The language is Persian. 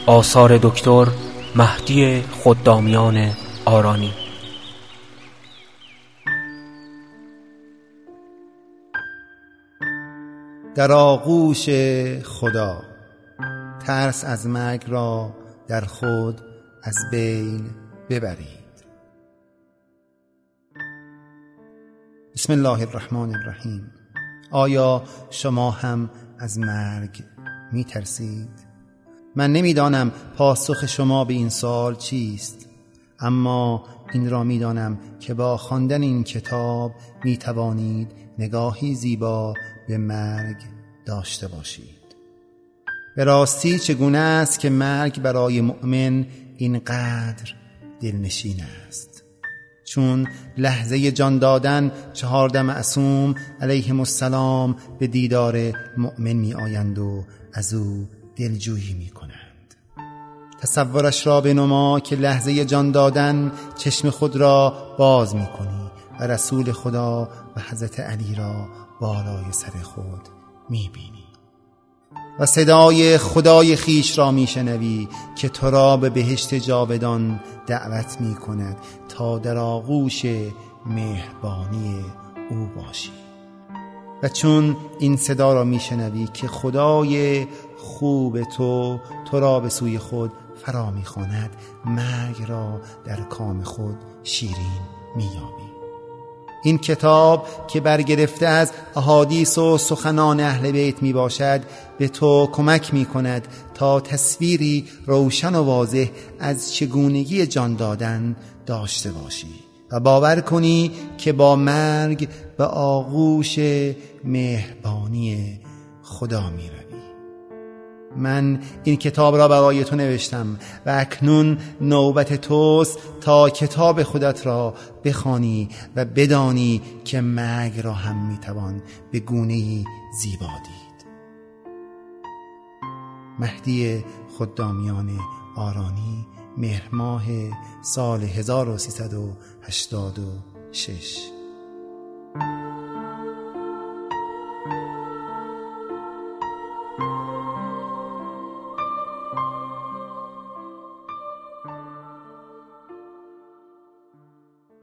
آثار دکتر مهدی خدامیان آرانی. در آغوش خدا، ترس از مرگ را در خود از بین ببرید. بسم الله الرحمن الرحیم. آیا شما هم از مرگ می ترسید؟ من نمیدانم پاسخ شما به این سوال چیست، اما این را میدانم که با خواندن این کتاب می توانید نگاهی زیبا به مرگ داشته باشید. به راستی چگونه است که مرگ برای مؤمن اینقدر دلنشین است؟ چون لحظه جان دادن 4 معصوم علیهم السلام به دیدار مؤمن می آیند و از او دلجویی می کنند. تصورش را بنما که لحظه جان دادن چشم خود را باز می کنی و رسول خدا و حضرت علی را بالای سر خود می بینی و صدای خدای خیش را می شنوی که تو را به بهشت جاودان دعوت می کند تا در آغوش مهربانی او باشی. و چون این صدا را می شنوی که خدای خوب تو را به سوی خود فرا می خواند، مرگ را در کام خود شیرین می یابی. این کتاب که برگرفته از احادیث و سخنان اهل بیت می باشد به تو کمک می کند تا تصویری روشن و واضح از چگونگی جان دادن داشته باشی و باور کنی که با مرگ به آغوش مهربانی خدا می روی. من این کتاب را برای تو نوشتم و اکنون نوبت توست تا کتاب خودت را بخوانی و بدانی که مرگ را هم میتوان به گونه‌ای زیبا دید. مهدی خدامیان آرانی، مهر ماه سال 1386.